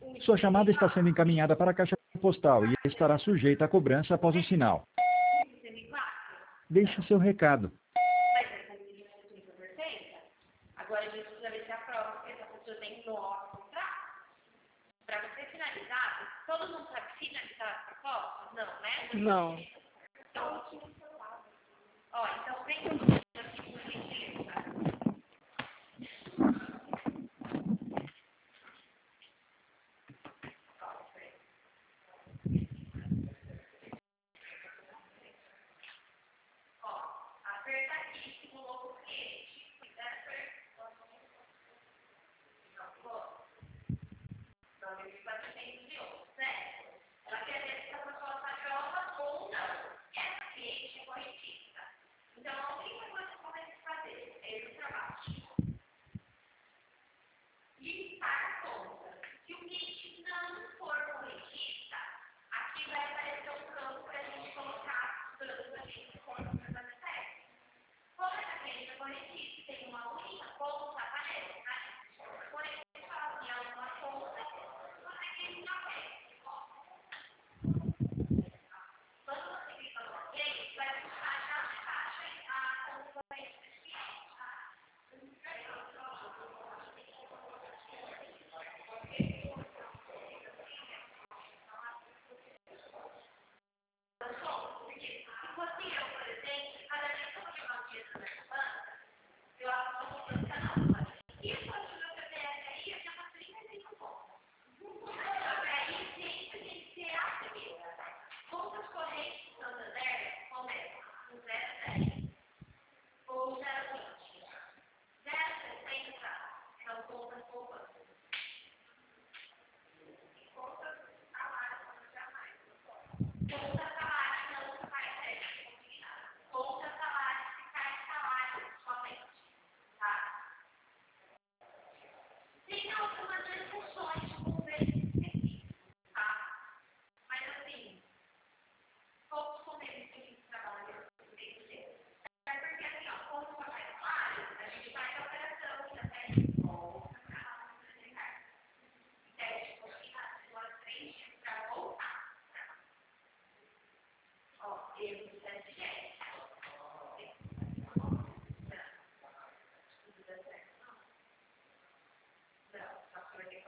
Sua chamada está sendo encaminhada para a caixa postal e estará sujeita à cobrança após o sinal. Deixe o seu recado. Mas essa menina é 30%. Agora a gente precisa ver se a prova, porque essa pessoa tem nosso contrato. Para você finalizar, todo mundo sabe finalizar a proposta? Não, né? Não.